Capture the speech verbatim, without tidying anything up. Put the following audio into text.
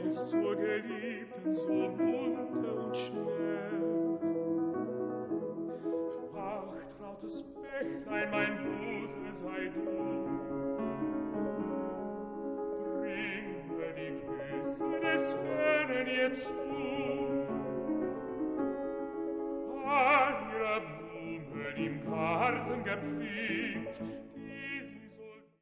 ist zur Geliebten so munter und schnell. Ach, trautes Bächlein, mein Bruder, sei du. Bring mir die Grüße des Fernen ihr zu. All ihre Blumen im Garten gepflegt,